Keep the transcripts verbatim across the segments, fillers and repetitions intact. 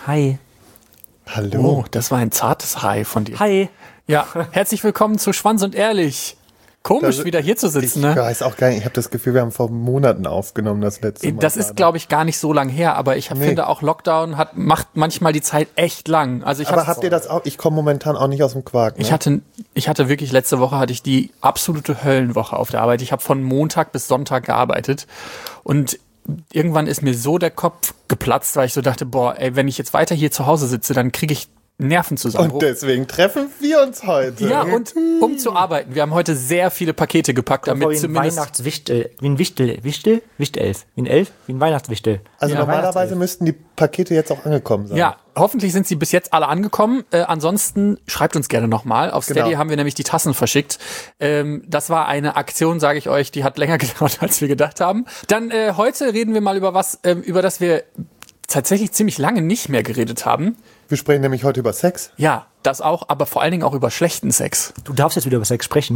Hi. Hallo. Oh, das war ein zartes Hi von dir. Hi. Ja, herzlich willkommen zu Schwanz und Ehrlich. Komisch, Das- wieder hier zu sitzen, Ich ne? weiß auch gar nicht, ich habe das Gefühl, wir haben vor Monaten aufgenommen, das letzte Mal. Das ist, glaube ich, gar nicht so lang her, aber ich Nee. finde auch Lockdown hat, macht manchmal die Zeit echt lang. Also ich Aber hatte, habt ihr das auch? Ich komme momentan auch nicht aus dem Quark. Ne? ich hatte, ich hatte wirklich, letzte Woche hatte ich die absolute Höllenwoche auf der Arbeit. Ich habe von Montag bis Sonntag gearbeitet und irgendwann ist mir so der Kopf geplatzt, weil ich so dachte, boah, ey, wenn ich jetzt weiter hier zu Hause sitze, dann kriege ich Nervenzusammenbruch. Und deswegen treffen wir uns heute. Ja, und um zu arbeiten. Wir haben heute sehr viele Pakete gepackt, damit Wie ein zumindest... Weihnachtswichtel, wie ein Wichtel, Wichtel, Wichtelf, wie ein Elf, wie ein Weihnachtswichtel. Also Ja, normalerweise Weihnachtself. müssten die Pakete jetzt auch angekommen sein. Ja, hoffentlich sind sie bis jetzt alle angekommen. Äh, ansonsten schreibt uns gerne nochmal. Auf Steady Genau. haben wir nämlich die Tassen verschickt. Ähm, das war eine Aktion, sage ich euch, die hat länger gedauert, als wir gedacht haben. Dann äh, heute reden wir mal über was, ähm, über das wir tatsächlich ziemlich lange nicht mehr geredet haben. Wir sprechen nämlich heute über Sex. Ja, das auch, aber vor allen Dingen auch über schlechten Sex. Du darfst jetzt wieder über Sex sprechen.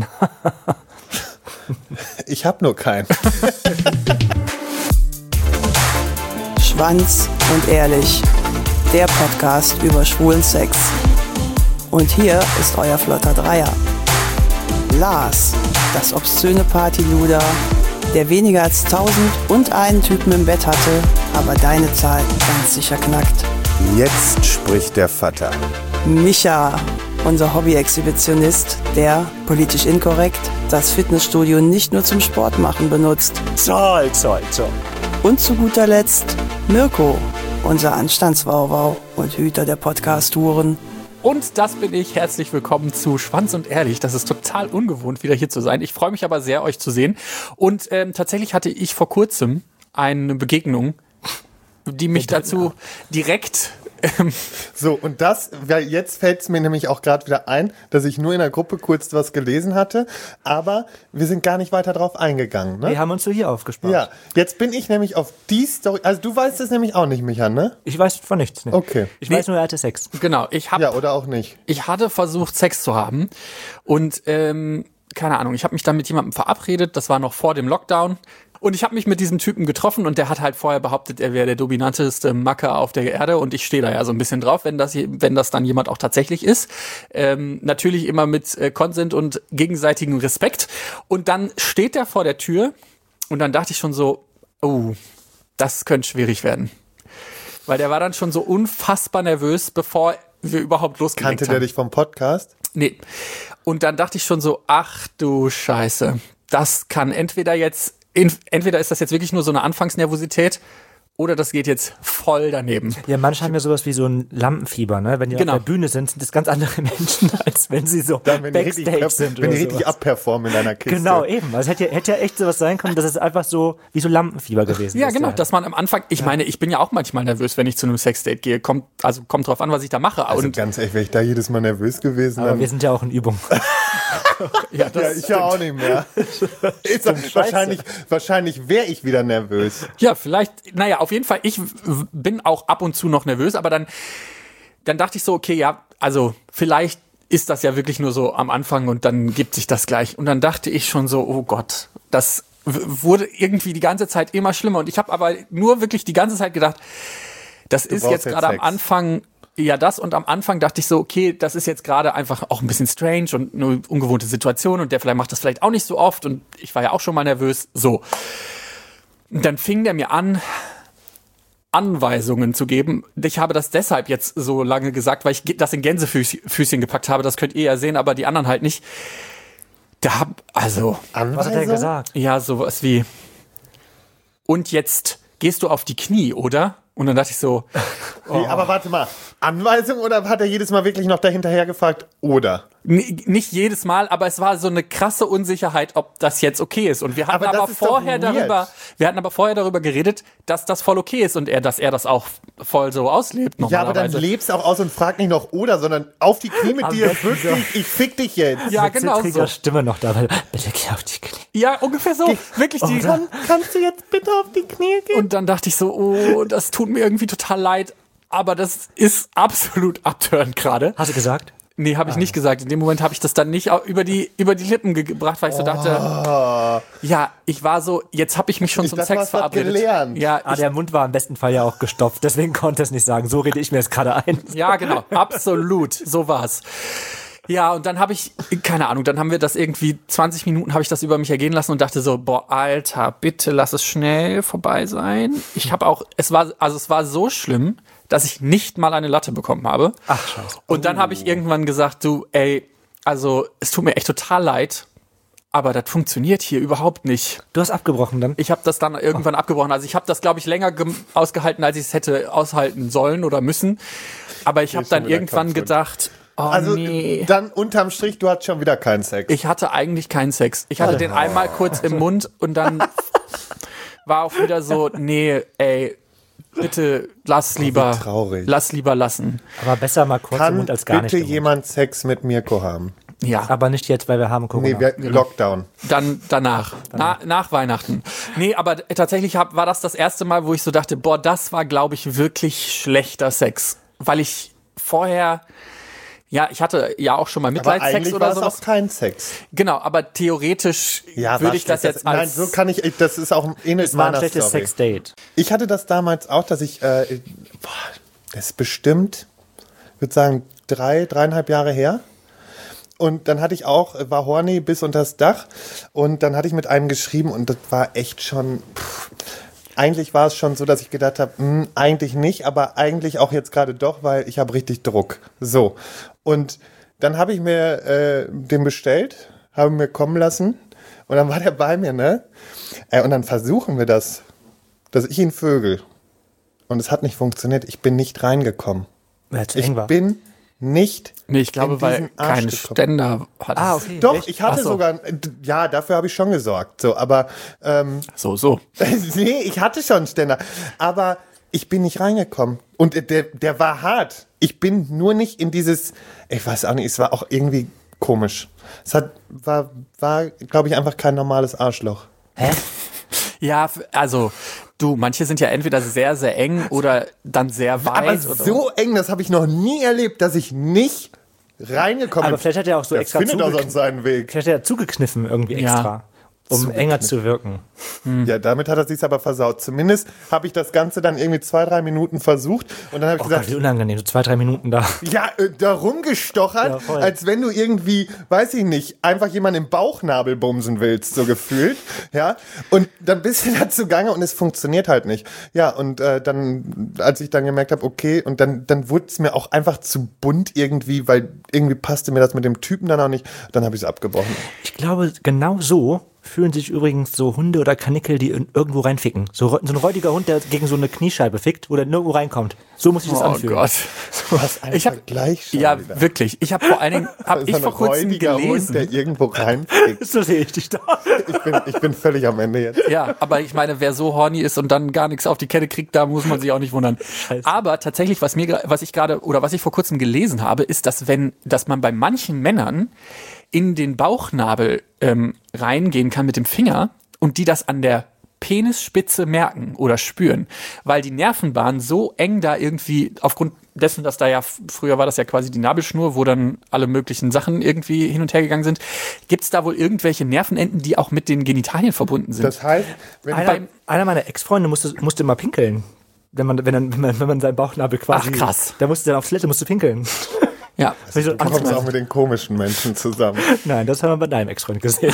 Ich habe nur keinen. Schwanz und Ehrlich, der Podcast über schwulen Sex. Und hier ist euer flotter Dreier. Lars, das obszöne Partyluder, der weniger als tausend und einen Typen im Bett hatte, aber deine Zahl ganz sicher knackt. Jetzt spricht der Vater. Micha, unser Hobby-Exhibitionist, der, politisch inkorrekt, das Fitnessstudio nicht nur zum Sport machen benutzt. Zoll, zoll, zoll. Und zu guter Letzt Mirko, unser Anstandswauwau und Hüter der Podcast-Touren. Und das bin ich. Herzlich willkommen zu Schwanz und Ehrlich. Das ist total ungewohnt, wieder hier zu sein. Ich freue mich aber sehr, euch zu sehen. Und ähm, tatsächlich hatte ich vor kurzem eine Begegnung, die mich dazu direkt... Ähm, So, und das, weil jetzt fällt es mir nämlich auch gerade wieder ein, dass ich nur in der Gruppe kurz was gelesen hatte, aber wir sind gar nicht weiter drauf eingegangen, ne? Wir haben uns so hier aufgespart. Ja, jetzt bin ich nämlich auf die Story, also du weißt es nämlich auch nicht, Micha, ne? Ich weiß von nichts. Ne? Okay. Ich weiß nur, er hatte Sex. genau, ich habe Ja, oder auch nicht. ich hatte versucht, Sex zu haben und ähm, keine Ahnung, ich habe mich dann mit jemandem verabredet, das war noch vor dem Lockdown und ich habe mich mit diesem Typen getroffen und der hat halt vorher behauptet, er wäre der dominanteste Macker auf der Erde und ich stehe da ja so ein bisschen drauf, wenn das, wenn das dann jemand auch tatsächlich ist. Ähm, natürlich immer mit äh, Consent und gegenseitigem Respekt und dann steht er vor der Tür und dann dachte ich schon so, oh, das könnte schwierig werden. Weil der war dann schon so unfassbar nervös, bevor wir überhaupt losgelegt Kannte haben. der dich vom Podcast? Nee. Und dann dachte ich schon so, ach du Scheiße, das kann entweder jetzt, entweder ist das jetzt wirklich nur so eine Anfangsnervosität oder das geht jetzt voll daneben. Ja, manche haben ja sowas wie so ein Lampenfieber, ne? Wenn die Genau. auf der Bühne sind, sind das ganz andere Menschen, als wenn sie so Dann, wenn die richtig, Backstage perf- sind wenn oder die richtig sowas. abperformen in deiner Kiste. Genau, eben. Also hätte, hätte ja echt sowas sein können, dass es einfach so wie so Lampenfieber gewesen Ja, ist. genau, dass man am Anfang, ich meine, ich bin ja auch manchmal nervös, wenn ich zu einem Sexdate gehe. Kommt, also kommt drauf an, was ich da mache. Also und ganz ehrlich, wäre ich da jedes Mal nervös gewesen. Aber dann wir sind ja auch in Übung. ja, das ja, ich ja auch nicht mehr. Ist das, wahrscheinlich wahrscheinlich wäre ich wieder nervös. Ja, vielleicht, naja, auf jeden Fall, ich w- bin auch ab und zu noch nervös, aber dann, dann dachte ich so, okay, ja, also vielleicht ist das ja wirklich nur so am Anfang und dann gibt sich das gleich. Und dann dachte ich schon so, oh Gott, das w- wurde irgendwie die ganze Zeit immer schlimmer. Und ich habe aber nur wirklich die ganze Zeit gedacht, das ist brauchst jetzt jetzt gerade am Sex. Anfang, ja das und am Anfang dachte ich so, okay, das ist jetzt gerade einfach auch ein bisschen strange und eine ungewohnte Situation und der vielleicht macht das vielleicht auch nicht so oft und ich war ja auch schon mal nervös, so. Und dann fing der mir an, Anweisungen zu geben. Ich habe das deshalb jetzt so lange gesagt, weil ich ge- das in Gänsefüßchen gepackt habe. Das könnt ihr ja sehen, aber die anderen halt nicht. Da hab, also, Was hat er gesagt? ja, sowas wie, und jetzt gehst du auf die Knie, oder? Und dann dachte ich so, Wie, aber warte mal, Anweisung oder hat er jedes Mal wirklich noch dahinterher gefragt? Oder? n- nicht jedes Mal, aber es war so eine krasse Unsicherheit, ob das jetzt okay ist. Und wir hatten Aber das aber, ist doch vorher weird. darüber, wir hatten aber vorher darüber geredet, dass das voll okay ist und er, dass er das auch voll so auslebt Ja, aber dann normalerweise. lebst auch aus und frag nicht noch oder, sondern auf die Knie mit Am dir, besten wirklich, ich fick dich jetzt. Ja, Mit genau zittriger so. Stimme noch dabei. Bitte geh auf die Knie. Ja, ungefähr so. Wirklich die. Kann, kannst du jetzt bitte auf die Knie gehen? Und dann dachte ich so, oh, das tut mir irgendwie total leid. Aber das ist absolut abtörend gerade. Hast du gesagt? Nee, habe ich nicht gesagt. In dem Moment habe ich das dann nicht au- über die, über die Lippen ge- gebracht, weil ich so dachte, Oh, ja, ich war so, jetzt habe ich mich schon Ich zum dachte, Sex du hast was verabredet. gelernt. Ja, Ah, ich, der Mund war im besten Fall ja auch gestopft, deswegen konnte es nicht sagen. So rede ich mir jetzt gerade ein. ja, genau, absolut, so war's. Ja, und dann habe ich, keine Ahnung, dann haben wir das irgendwie zwanzig Minuten habe ich das über mich ergehen lassen und dachte so, boah, Alter, bitte lass es schnell vorbei sein. Ich habe auch, es war, also es war so schlimm, dass ich nicht mal eine Latte bekommen habe. Ach, scheiße. Und dann habe ich irgendwann gesagt, du, ey, also es tut mir echt total leid, aber das funktioniert hier überhaupt nicht. Du hast abgebrochen dann? Ich habe das dann irgendwann abgebrochen. Also ich habe das, glaube ich, länger gem- ausgehalten, als ich es hätte aushalten sollen oder müssen. Aber ich habe ist schon dann wieder irgendwann kaputt. gedacht, oh also nee. dann unterm Strich, du hattest schon wieder keinen Sex. Ich hatte eigentlich keinen Sex. Ich hatte den einmal kurz im Mund und dann war auch wieder so, nee, ey, bitte lass lieber, traurig. lass lieber lassen. Aber besser mal kurz im Kann Mund als gar nicht. bitte im Mund. jemand Sex mit Mirko haben? Ja, Aber nicht jetzt, weil wir haben Corona. Nee, wir hatten Lockdown. dann danach, na, nach Weihnachten. Nee, aber tatsächlich hab, war das das erste Mal, wo ich so dachte, boah, das war, glaube ich, wirklich schlechter Sex. Weil ich vorher, ja, ich hatte ja auch schon mal Aber Mitleidssex eigentlich oder war es sowas. auch kein Sex. Genau, aber theoretisch Ja, würde war ich das schlecht. jetzt Nein, als... so kann ich, das ist auch ähnlich Es war ein meiner schlechtes Story. Sexdate. Ich hatte das damals auch, dass ich, äh, boah, das ist bestimmt, ich würde sagen, drei, dreieinhalb Jahre her. Und dann hatte ich auch, war horny bis unters Dach. Und dann hatte ich mit einem geschrieben und das war echt schon, pff, eigentlich war es schon so, dass ich gedacht habe, hm, eigentlich nicht, aber eigentlich auch jetzt gerade doch, weil ich habe richtig Druck. So. Und dann habe ich mir äh, den bestellt, habe mir kommen lassen und dann war der bei mir, ne? Äh, und dann versuchen wir das, dass ich ihn vögel. Und es hat nicht funktioniert. Ich bin nicht reingekommen. Weil es zu Ich eng war. bin nicht Nee, ich glaube, in weil diesen Arsch keine gekommen. Ständer hat. Ah, okay. Doch, Echt? ich hatte Ach so. sogar, ja, dafür habe ich schon gesorgt. So, aber ähm, So, so. nee, ich hatte schon einen Ständer. Aber ich bin nicht reingekommen. Und der, der war hart. Ich bin nur nicht in dieses, ich weiß auch nicht, es war auch irgendwie komisch. Es hat, war, war glaube ich, einfach kein normales Arschloch. Hä? Ja, f- also, du, manche sind ja entweder sehr, sehr eng oder dann sehr weit. Aber oder so eng, das habe ich noch nie erlebt, dass ich nicht reingekommen bin. Aber vielleicht hat er auch so Der extra findet auch zugekn- sonst seinen Weg. Vielleicht hat er zugekniffen irgendwie Ja. extra, um enger zu wirken. Ja, damit hat er sich's aber versaut. Zumindest habe ich das Ganze dann irgendwie zwei, drei Minuten versucht und dann habe ich Oh Gott, gesagt, wie unangenehm, so zwei, drei Minuten da. ja, äh, da rumgestochert, Ja, voll. als wenn du irgendwie, weiß ich nicht, einfach jemanden im Bauchnabel bumsen willst, so gefühlt, ja. Und dann bist du da zugange und es funktioniert halt nicht. Ja, und äh, dann, als ich dann gemerkt habe, okay, und dann, dann wurde es mir auch einfach zu bunt irgendwie, weil irgendwie passte mir das mit dem Typen dann auch nicht, dann habe ich es abgebrochen. Ich glaube, genau so fühlen sich übrigens so Hunde oder Kanickel, die in, irgendwo reinficken. So, so ein räudiger Hund, der gegen so eine Kniescheibe fickt, wo der nirgendwo reinkommt. So muss ich das Oh anfühlen. Gott. Was ein Ich hab- Vergleich schon Ja, wieder. wirklich. Ich habe vor allen Dingen, habe So ich ein vor kurzem räudiger gelesen. Hund, der irgendwo reinfickt. So sehe ich dich da. Ich bin, ich bin völlig am Ende jetzt. Ja, aber ich meine, wer so horny ist und dann gar nichts auf die Kette kriegt, da muss man sich auch nicht wundern. Scheiße. Aber tatsächlich, was mir, gra- was ich gerade oder was ich vor kurzem gelesen habe, ist, dass wenn, dass man bei manchen Männern in den Bauchnabel ähm, reingehen kann mit dem Finger und die das an der Penisspitze merken oder spüren, weil die Nervenbahn so eng da irgendwie aufgrund dessen, dass da ja f- früher war das ja quasi die Nabelschnur, wo dann alle möglichen Sachen irgendwie hin und her gegangen sind. Gibt es da wohl irgendwelche Nervenenden, die auch mit den Genitalien verbunden sind? Das heißt, wenn Einer, beim- einer meiner Ex-Freunde musste, musste mal pinkeln. Wenn man, wenn, dann, wenn, man, wenn man seinen Bauchnabel quasi... Ach, krass. Der musste dann auf Toilette, musste pinkeln. ja. Weil ich so du kommst Angst auch hatte. mit den komischen Menschen zusammen. Nein, das haben wir bei deinem Ex-Freund gesehen.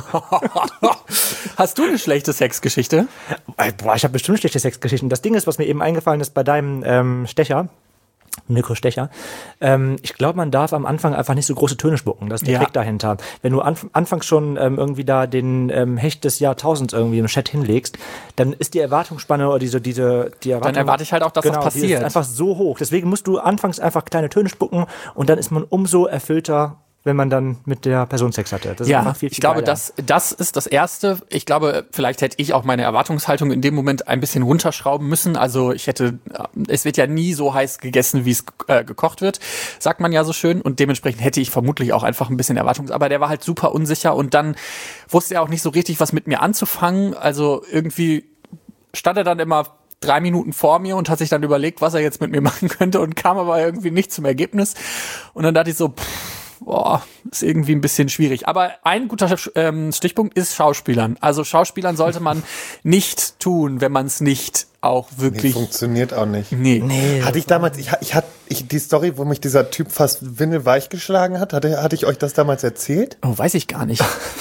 Hast du eine schlechte Sexgeschichte? Ey, Boah, ich habe bestimmt schlechte Sexgeschichten. Das Ding ist, was mir eben eingefallen ist bei deinem ähm, Stecher, Mirko Stecher, ähm, ich glaube, man darf am Anfang einfach nicht so große Töne spucken. Das ist der Ja. Trick dahinter. Wenn du anf anfangs schon ähm, irgendwie da den ähm, Hecht des Jahrtausends irgendwie im Chat hinlegst, dann ist die Erwartungsspanne oder diese, diese, die Erwartung... Dann erwarte ich halt auch, dass genau, das die passiert. ist einfach so hoch. Deswegen musst du anfangs einfach kleine Töne spucken und dann ist man umso erfüllter, wenn man dann mit der Person Sex hatte. Das ist Ja, einfach viel, viel ich glaube, geiler. das, das ist das Erste. Ich glaube, vielleicht hätte ich auch meine Erwartungshaltung in dem Moment ein bisschen runterschrauben müssen. Also ich hätte, es wird ja nie so heiß gegessen, wie es äh, gekocht wird, sagt man ja so schön. Und dementsprechend hätte ich vermutlich auch einfach ein bisschen Erwartungs... Aber der war halt super unsicher und dann wusste er auch nicht so richtig, was mit mir anzufangen. Also irgendwie stand er dann immer drei Minuten vor mir und hat sich dann überlegt, was er jetzt mit mir machen könnte und kam aber irgendwie nicht zum Ergebnis. Und dann dachte ich so, pff, boah, ist irgendwie ein bisschen schwierig. Aber ein guter ähm, Stichpunkt ist Schauspielern. Also Schauspielern sollte man nicht tun, wenn man es nicht auch wirklich... Nee, funktioniert auch nicht. Nee. Nee. Hatte ich damals, ich, ich hatte ich, die Story, wo mich dieser Typ fast windelweich geschlagen hat, hatte, hatte ich euch das damals erzählt? Oh, weiß ich gar nicht.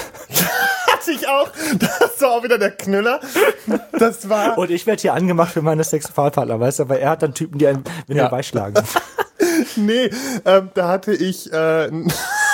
Hatte ich auch. Das war auch wieder der Knüller. Das war... Und ich werde hier angemacht für meine Sexualpartner, weißt du, weil er hat dann Typen, die einen Windelweich Ja. schlagen. Nee, ähm, da hatte ich äh, ein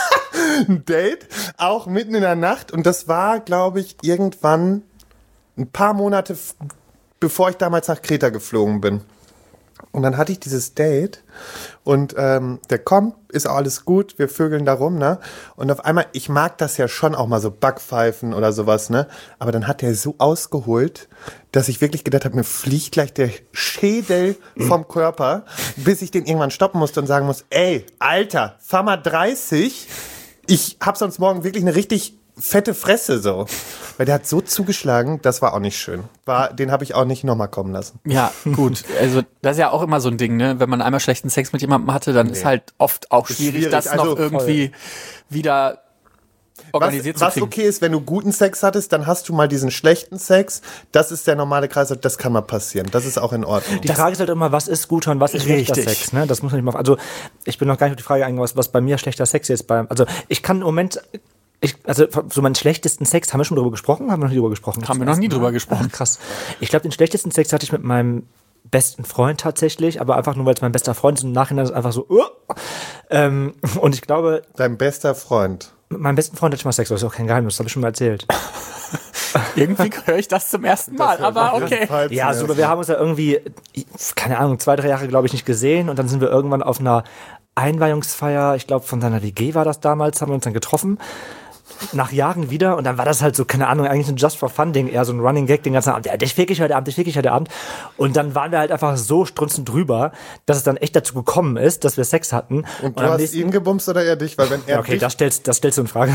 Date, auch mitten in der Nacht. Und das war, glaube ich, irgendwann ein paar Monate, f- bevor ich damals nach Kreta geflogen bin. Und dann hatte ich dieses Date und ähm, der kommt, ist auch alles gut, wir vögeln da rum, ne? Und auf einmal, ich mag das ja schon auch mal so Backpfeifen oder sowas, ne? Aber dann hat der so ausgeholt, dass ich wirklich gedacht habe, mir fliegt gleich der Schädel vom Körper, bis ich den irgendwann stoppen musste und sagen muss, ey, Alter, fahr mal dreißig, ich hab sonst morgen wirklich eine richtig fette Fresse so. Weil der hat so zugeschlagen, das war auch nicht schön. War, den habe ich auch nicht nochmal kommen lassen. Ja, gut. Also das ist ja auch immer so ein Ding, ne? Wenn man einmal schlechten Sex mit jemandem hatte, dann ist halt oft auch schwierig, schwierig. das Also noch irgendwie wieder organisiert Was, was zu kriegen. okay ist, wenn du guten Sex hattest, dann hast du mal diesen schlechten Sex. Das ist der normale Kreislauf, das kann mal passieren. Das ist auch in Ordnung. Die Frage ist halt immer, was ist guter und was ist schlechter Richtig. Sex, ne? Das muss man nicht machen. Also, ich bin noch gar nicht auf die Frage eingegangen, was, was bei mir schlechter Sex ist. Beim, also, ich kann im Moment, ich, also, so meinen schlechtesten Sex, haben wir schon drüber gesprochen? Haben wir noch nie drüber gesprochen? Haben wir noch nie drüber gesprochen. Ach, krass. Ich glaube, den schlechtesten Sex hatte ich mit meinem besten Freund tatsächlich, aber einfach nur, weil es mein bester Freund ist und im Nachhinein ist es einfach so, uh, ähm, und ich glaube, Dein bester Freund. mit meinem besten Freund hatte ich mal Sex, das ist auch kein Geheimnis, das habe ich schon mal erzählt. Irgendwie höre ich das zum ersten Mal, aber okay. Ja, so, wir haben uns ja irgendwie, keine Ahnung, zwei, drei Jahre, glaube ich, nicht gesehen und dann sind wir irgendwann auf einer Einweihungsfeier, ich glaube, von seiner W G war das damals, haben wir uns dann getroffen. Nach Jahren wieder und dann war das halt so, keine Ahnung, eigentlich ein Just-for-Fun-Ding, eher so ein Running Gag den ganzen Abend. Ja, dich fick ich heute Abend, dich fick ich heute Abend. Und dann waren wir halt einfach so strunzend drüber, dass es dann echt dazu gekommen ist, dass wir Sex hatten. Und du am hast nächsten- ihn gebumst oder er dich? Weil wenn er Ja, okay, dich... das stellst, das stellst du in Frage.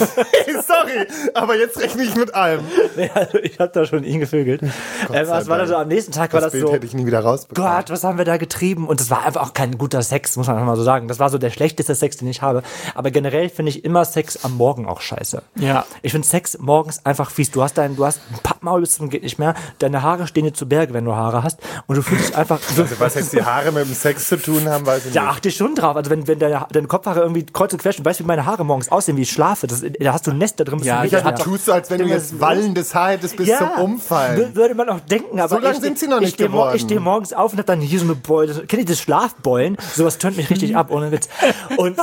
Sorry, aber jetzt rechne ich mit allem. Nee, also ich hab da schon ihn gevögelt. Ähm, sei was war dann Dank. so, am nächsten Tag war Das das Bild so, hätte ich nie wieder rausbekommen. Gott, was haben wir da getrieben? Und das war einfach auch kein guter Sex, muss man einfach mal so sagen. Das war so der schlechteste Sex, den ich habe. Aber generell finde ich immer Sex am Morgen auch scheiße. Ja. Ich finde Sex morgens einfach fies. Du hast dein, du hast ein Pappmaul bis zum geht nicht mehr. Deine Haare stehen dir zu Berge, wenn du Haare hast. Und du fühlst dich einfach. Also was jetzt die Haare mit dem Sex zu tun haben, weiß ich Da nicht. achte ich schon drauf. Also wenn, wenn deine, deine Kopfhaare irgendwie kreuz und quer stehen, weißt du, wie meine Haare morgens aussehen, wie ich schlafe. Das, da hast du ein Nest da drin. Ja, bis das zum hat Meter. Du tust so, als wenn du jetzt wallendes Haar hättest bis zum Umfallen. wür- würde man auch denken, aber So lang ich, sind sie noch nicht ich steh mo- geworden. Ich stehe morgens auf und hab dann hier so eine Beule. Kennt ihr das Schlafbeulen? Sowas tönt mich richtig ab, ohne Witz. Und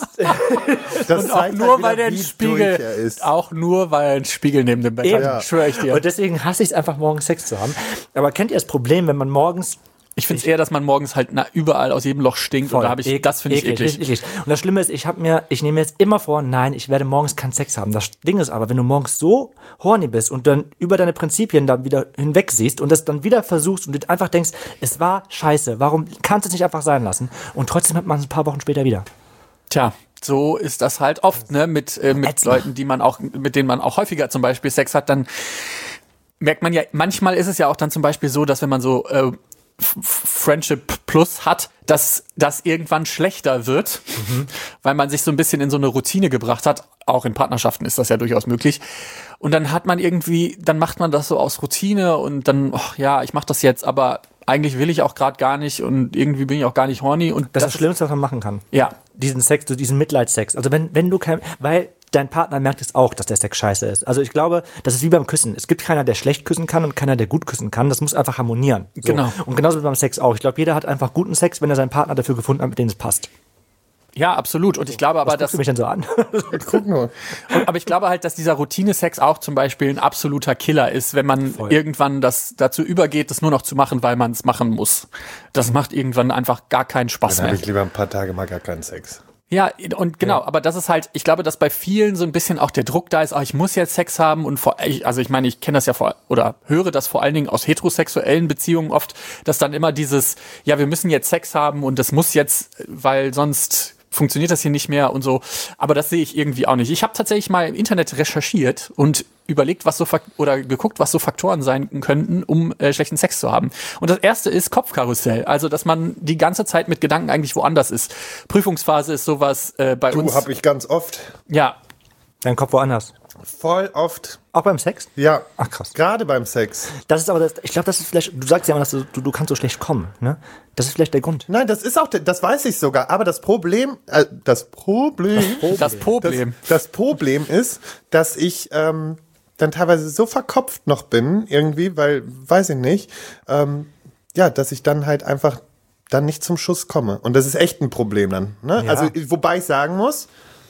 Das Und auch zeigt nur, halt weil wieder, der wie Spiegel, durch er ist. auch nur, weil ein Spiegel neben dem Bett Eben. hat, schwöre ich dir. Und deswegen hasse ich es einfach, morgens Sex zu haben. Aber kennt ihr das Problem, wenn man morgens Ich finde es eher, dass man morgens halt na, überall aus jedem Loch stinkt und da habe ich, Ek- das finde ich eklig. eklig, eklig. Und das Schlimme ist, ich habe mir, ich nehme mir jetzt immer vor, nein, ich werde morgens keinen Sex haben. Das Ding ist aber, wenn du morgens so horny bist und dann über deine Prinzipien dann wieder hinweg siehst und das dann wieder versuchst und du einfach denkst, es war scheiße, warum kannst du es nicht einfach sein lassen? Und trotzdem hat man es ein paar Wochen später wieder. Tja, so ist das halt oft, ne, mit, äh, mit Ätzend. Leuten, die man auch, mit denen man auch häufiger zum Beispiel Sex hat, dann merkt man ja, manchmal ist es ja auch dann zum Beispiel so, dass wenn man so äh, F- Friendship Plus hat, dass das irgendwann schlechter wird, mhm. weil man sich so ein bisschen in so eine Routine gebracht hat. Auch in Partnerschaften ist das ja durchaus möglich. Und dann hat man irgendwie, dann macht man das so aus Routine und dann, oh, ja, ich mach das jetzt, aber eigentlich will ich auch gerade gar nicht und irgendwie bin ich auch gar nicht horny. Und Das ist das Schlimmste, was man machen kann. Ja. Diesen Sex, so diesen Mitleidssex. Also wenn, wenn du kein, weil dein Partner merkt es auch, dass der Sex scheiße ist. Also ich glaube, das ist wie beim Küssen. Es gibt keiner, der schlecht küssen kann und keiner, der gut küssen kann. Das muss einfach harmonieren. So. Genau. Und genauso wie beim Sex auch. Ich glaube, jeder hat einfach guten Sex, wenn er seinen Partner dafür gefunden hat, mit dem es passt. Ja, absolut. Und ich glaube aber, Was dass guckst du mich denn so an? Guck nur. Und, aber ich glaube halt, dass dieser Routine-Sex auch zum Beispiel ein absoluter Killer ist, wenn man Voll. irgendwann das dazu übergeht, das nur noch zu machen, weil man es machen muss. Das macht irgendwann einfach gar keinen Spaß Dann habe mehr. ich lieber ein paar Tage mal gar keinen Sex. Ja, und genau, aber das ist halt, ich glaube, dass bei vielen so ein bisschen auch der Druck da ist, ah, ich muss jetzt Sex haben und vor, ich, also ich meine, ich kenne das ja vor, oder höre das vor allen Dingen aus heterosexuellen Beziehungen oft, dass dann immer dieses, ja, wir müssen jetzt Sex haben und das muss jetzt, weil sonst funktioniert das hier nicht mehr und so. Aber das sehe ich irgendwie auch nicht. Ich habe tatsächlich mal im Internet recherchiert und überlegt, was so Fak- oder geguckt, was so Faktoren sein könnten, um äh, schlechten Sex zu haben. Und das erste ist Kopfkarussell, also dass man die ganze Zeit mit Gedanken eigentlich woanders ist. Prüfungsphase ist sowas äh, bei Du, uns. hab ich ganz oft. Ja, Dein Kopf woanders. Voll oft. Auch beim Sex? Ja. Ach, krass. Gerade beim Sex. Das ist aber, das, ich glaube, das ist vielleicht, du sagst ja immer, dass du, du, du kannst so schlecht kommen, ne? Das ist vielleicht der Grund. Nein, das ist auch, der- das weiß ich sogar. Aber das Problem, äh, das Problem, das Problem. Das, das Problem ist, dass ich ähm, dann teilweise so verkopft noch bin, irgendwie, weil, weiß ich nicht, ähm, ja, dass ich dann halt einfach dann nicht zum Schuss komme. Und das ist echt ein Problem dann. Ne? Ja. Also, wobei ich sagen muss,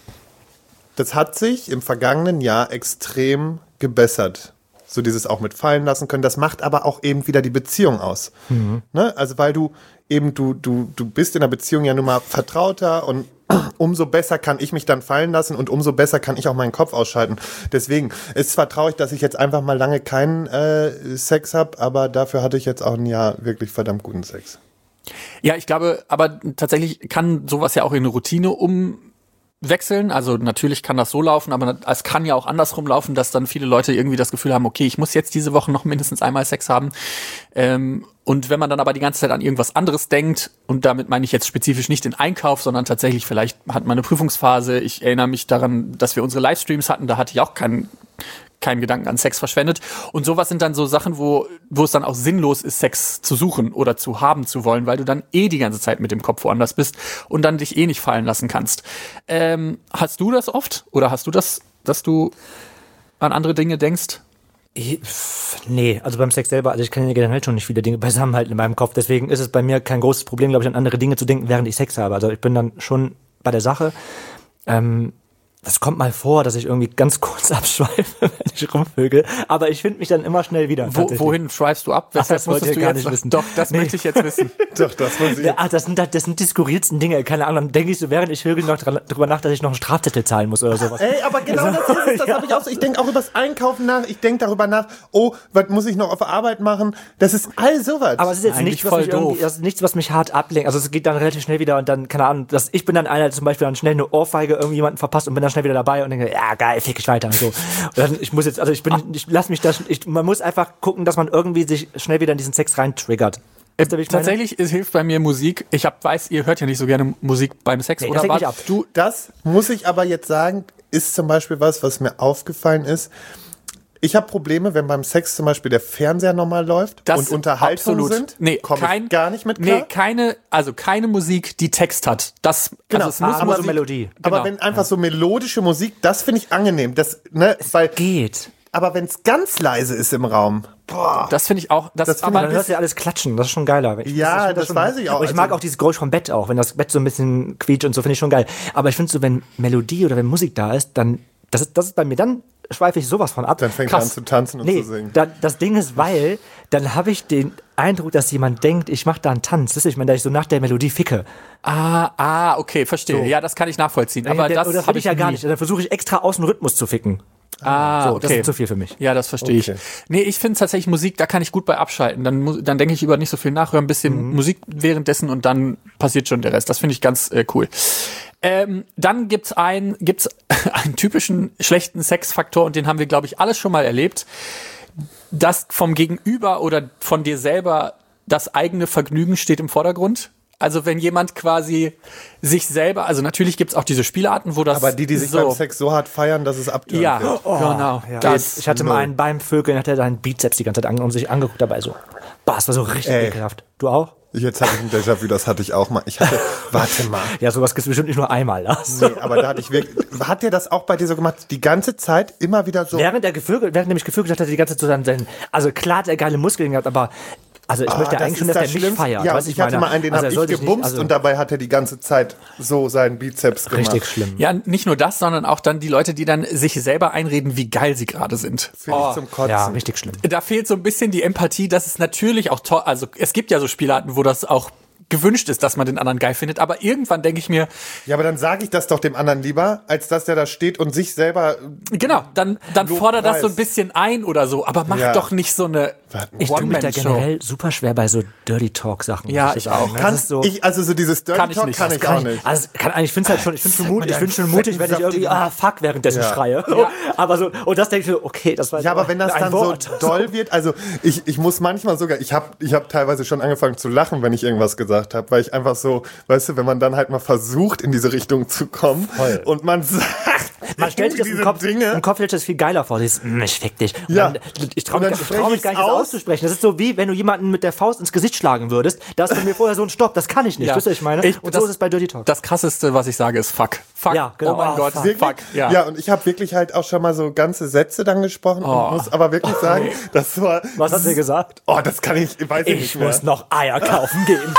das hat sich im vergangenen Jahr extrem gebessert. So dieses auch mit fallen lassen können. Das macht aber auch eben wieder die Beziehung aus. Mhm. Ne? Also weil du eben, du, du, du bist in der Beziehung ja nun mal vertrauter und umso besser kann ich mich dann fallen lassen und umso besser kann ich auch meinen Kopf ausschalten. Deswegen ist zwar traurig, dass ich jetzt einfach mal lange keinen äh, Sex habe, aber dafür hatte ich jetzt auch ein Jahr wirklich verdammt guten Sex. Ja, ich glaube, aber tatsächlich kann sowas ja auch in eine Routine umwechseln. Also natürlich kann das so laufen, aber es kann ja auch andersrum laufen, dass dann viele Leute irgendwie das Gefühl haben, okay, ich muss jetzt diese Woche noch mindestens einmal Sex haben. Ähm, und wenn man dann aber die ganze Zeit an irgendwas anderes denkt, und damit meine ich jetzt spezifisch nicht den Einkauf, sondern tatsächlich vielleicht hat man eine Prüfungsphase. Ich erinnere mich daran, dass wir unsere Livestreams hatten, da hatte ich auch keinen keinen Gedanken an Sex verschwendet. Und sowas sind dann so Sachen, wo, wo es dann auch sinnlos ist, Sex zu suchen oder zu haben zu wollen, weil du dann eh die ganze Zeit mit dem Kopf woanders bist und dann dich eh nicht fallen lassen kannst. Ähm, hast du das oft? Oder hast du das, dass du an andere Dinge denkst? Ich, pff, nee, also beim Sex selber, also ich kann ja generell schon nicht viele Dinge beisammenhalten in meinem Kopf, deswegen ist es bei mir kein großes Problem, glaube ich, an andere Dinge zu denken, während ich Sex habe. Also ich bin dann schon bei der Sache. Ähm, Das kommt mal vor, dass ich irgendwie ganz kurz abschweife, wenn ich rumvögel. Aber ich finde mich dann immer schnell wieder. Wo, wohin schreibst du ab? Weshalb das wollt musstest ihr du gar jetzt nicht wissen. Doch, das Nee. möchte ich jetzt wissen. Doch, das muss ich. Ja, ach, das sind halt- das sind die skurrilsten Dinge. Keine Ahnung, dann denke ich so, während ich vögel noch dran, drüber nach, dass ich noch einen Strafzettel zahlen muss oder sowas. Ey, aber genau das ist es, das habe ich auch so. Ich denke auch übers Einkaufen nach, ich denke darüber nach, oh, was muss ich noch auf der Arbeit machen? Das ist all sowas. Aber es ist jetzt Eigentlich nichts, was voll mich irgendwie, doof. das ist nichts, was mich hart ablenkt. Also es geht dann relativ schnell wieder und dann, keine Ahnung, dass ich bin dann einer, der zum Beispiel dann schnell eine Ohrfeige irgendwie jemanden verpasst und bin dann schnell wieder dabei und denke, ja geil, fick ich weiter und so. Und dann, ich muss jetzt, also ich bin, ich lass mich das, ich, man muss einfach gucken, dass man irgendwie sich schnell wieder in diesen Sex rein triggert. Wisst ihr, wie ich meine? Tatsächlich, es hilft bei mir Musik. Ich hab, weiß, ihr hört ja nicht so gerne Musik beim Sex. Nee, oder das lenkt war mich ab. du? Das muss ich aber jetzt sagen, ist zum Beispiel was, was mir aufgefallen ist. Ich habe Probleme, wenn beim Sex zum Beispiel der Fernseher nochmal läuft Das und Unterhaltungen absolut. sind. Nee, Komm kein, ich gar nicht mit klar. Nee, keine, also keine Musik, die Text hat. Das, Genau, also es muss aber Musik, so Melodie. Aber genau. wenn einfach so melodische Musik, das finde ich angenehm. Das, ne, weil, Geht. aber wenn es ganz leise ist im Raum, boah. Das finde ich auch, das, Das find aber Dann hörst du ja alles klatschen, das ist schon geiler. Ich, Ja, ist- das schon- weiß ich auch. Und ich Also- mag auch dieses Geräusch vom Bett auch, wenn das Bett so ein bisschen quietscht und so, finde ich schon geil. Aber ich finde so, wenn Melodie oder wenn Musik da ist, dann, das ist, das ist bei mir, dann schweife ich sowas von ab. Dann fängt er Krass. an zu tanzen und nee, zu singen. Da, das Ding ist, weil, dann habe ich den Eindruck, dass jemand denkt, ich mache da einen Tanz. Das ist, ich meine, da ich so nach der Melodie ficke. ah, ah, okay, verstehe. So. Ja, das kann ich nachvollziehen. Aber Der- das, das habe will ich ja gar nie. nicht. Dann versuche ich extra aus dem Rhythmus zu ficken. Ah, So, okay. das ist zu viel für mich. Ja, das verstehe Okay. ich. Nee, ich finde tatsächlich Musik, da kann ich gut bei abschalten. Dann, mu- dann denke ich über nicht so viel nach, höre ein bisschen Mhm. Musik währenddessen und dann passiert schon der Rest. Das finde ich ganz äh, cool. Ähm, dann gibt's ein, gibt's einen typischen schlechten Sexfaktor und den haben wir, glaube ich, alles schon mal erlebt. Dass vom Gegenüber oder von dir selber das eigene Vergnügen steht im Vordergrund. Also wenn jemand quasi sich selber, also natürlich gibt's auch diese Spielarten, wo das Aber die, die sich so, beim Sex so hart feiern, dass es abtönt ja, wird. genau. Ja. Das, Ich hatte mal einen beim Vögeln, hat er seinen Bizeps die ganze Zeit an und sich angeguckt dabei so. Boah, das war so richtig Ey. ekelhaft. Du auch? Jetzt hatte ich ein Déjà-vu, das hatte ich auch mal. Ich hatte, warte mal. Ja, sowas gibt's bestimmt nicht nur einmal. Lars. Nee, aber da hatte ich wirklich, hat der das auch bei dir so gemacht? Die ganze Zeit immer wieder so? Während er gevögelt, während er mich gevögelt hat, hat er die ganze Zeit so dann seinen, also klar hat er geile Muskeln gehabt, aber also ich Ah, möchte das eigentlich schon, ist dass er das mich Schlimmste. feiert. Ja, weißt und du, ich hatte meine? mal einen, den Also er hab soll ich sich nicht- gebumst also und dabei hat er die ganze Zeit so seinen Bizeps gemacht. richtig schlimm. Ja, nicht nur das, sondern auch dann die Leute, die dann sich selber einreden, wie geil sie gerade sind. Finde Oh, ich zum Kotzen. Ja, richtig schlimm. Da fehlt so ein bisschen die Empathie, dass es natürlich auch toll, also es gibt ja so Spielarten, wo das auch gewünscht ist, dass man den anderen geil findet, aber irgendwann denke ich mir, Ja, aber dann sage ich das doch dem anderen lieber, als dass der da steht und sich selber. genau, dann, dann Lob fordert das so ein Preis. bisschen ein oder so, aber mach Ja. doch nicht so eine Ich tue mich da One-Man-Show. generell super schwer bei so Dirty Talk Sachen. Ja, muss ich sagen. auch. Das Kann ist so, ich, also so dieses Dirty Kann ich Talk nicht. kann Das ich kann auch ich, nicht. also kann, ich finde es halt schon, ich finde schon mutig, ich finde schon mutig, wenn ich irgendwie ah fuck währenddessen Ja. schreie. Aber so und das denke ich so, okay, das war Ja, so aber wenn das ein dann Wort. so doll wird, also ich, ich muss manchmal sogar, ich habe ich hab teilweise schon angefangen zu lachen, wenn ich irgendwas gesagt habe, weil ich einfach so, weißt du, wenn man dann halt mal versucht, in diese Richtung zu kommen Voll. und man sagt, Man stellt sich das diese im Kopf, Dinge. im Kopf stellt sich das viel geiler vor. Dieses, "Mm, ich fick dich. Und Ja. dann, ich traue Und mich, dann ich trau mich sprech gar nicht, ich's das aus. auszusprechen. Das ist so wie, wenn du jemanden mit der Faust ins Gesicht schlagen würdest. Da ist bei mir vorher so ein Stopp. Das kann ich nicht. Ja. Wisst ihr, was ich meine? Ich- und das- so ist es bei Dirty Talk. Das krasseste, was ich sage, ist fuck. Fuck. Ja, genau. Oh mein Oh, Gott, fuck. fuck. fuck. Ja. Ja, und ich habe wirklich halt auch schon mal so ganze Sätze dann gesprochen Oh. und muss aber wirklich sagen, das war... Was hast du gesagt? Oh, das kann ich, weiß ich, Ich nicht mehr. muss noch Eier kaufen gehen.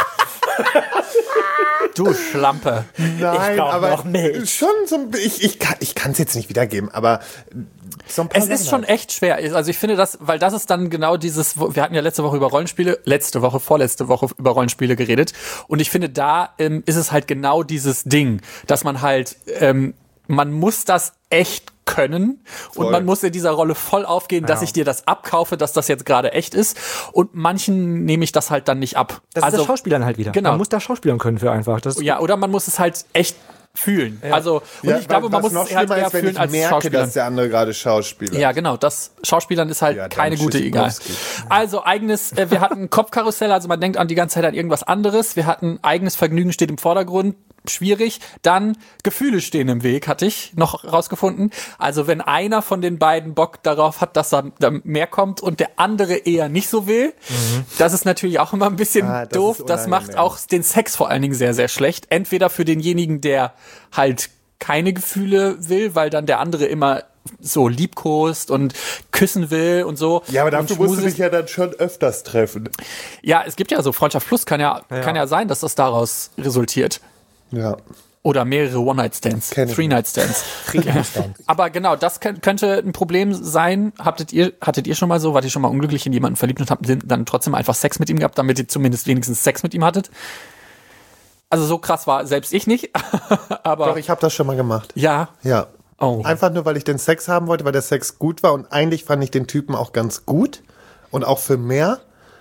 Du Schlampe. Nein, brauch aber noch Milch. schon so ein, ich, ich kann ich kann es jetzt nicht wiedergeben, aber so ein paar Es ist Sachen schon halt. echt schwer. Also ich finde das, weil das ist dann genau dieses, wo- wir hatten ja letzte Woche über Rollenspiele, letzte Woche, vorletzte Woche über Rollenspiele geredet. Und ich finde, da ähm, ist es halt genau dieses Ding, dass man halt, ähm, man muss das echt können und Voll. man muss in dieser Rolle voll aufgehen, dass Ja. ich dir das abkaufe, dass das jetzt gerade echt ist. Und manchen nehme ich das halt dann nicht ab. Das also ist das Schauspielern halt wieder. Genau. Man muss da schauspielern können für einfach. Das ja, oder man muss es halt echt fühlen. Also und Ja, ich glaube, man was muss noch es halt schlimmer eher ist, wenn fühlen ich als merke, Schauspielern. dass der andere gerade Schauspieler. Ja, genau. Das Schauspielern ist halt Ja, dann keine gute egal. Tschüssikowski. Also eigenes, äh, wir hatten Kopfkarussell, also man denkt an die ganze Zeit an irgendwas anderes. Wir hatten eigenes Vergnügen steht im Vordergrund. Schwierig. Dann Gefühle stehen im Weg, hatte ich noch rausgefunden. Also wenn einer von den beiden Bock darauf hat, dass da da mehr kommt und der andere eher nicht so will, das ist natürlich auch immer ein bisschen Ah, das doof. ist Das macht unangenehm. auch den Sex vor allen Dingen sehr, sehr schlecht. Entweder für denjenigen, der halt keine Gefühle will, weil dann der andere immer so liebkost und küssen will und so. Ja, aber dafür und musst du schmuselt. dich ja dann schon öfters treffen. Ja, es gibt ja so Freundschaft Plus, kann ja, Ja. kann ja sein, dass das daraus resultiert. Ja. Oder mehrere One-Night-Stands, Kenn ich Three-Night-Stands. Aber genau, das könnt- könnte ein Problem sein. Habtet ihr, hattet ihr schon mal so, wart ihr schon mal unglücklich in jemanden verliebt und habt dann trotzdem einfach Sex mit ihm gehabt, damit ihr zumindest wenigstens Sex mit ihm hattet? Also so krass war selbst ich nicht. Aber Doch, ich habe das schon mal gemacht. ja. Ja. Oh. Einfach nur, weil ich den Sex haben wollte, weil der Sex gut war und eigentlich fand ich den Typen auch ganz gut und auch für mehr.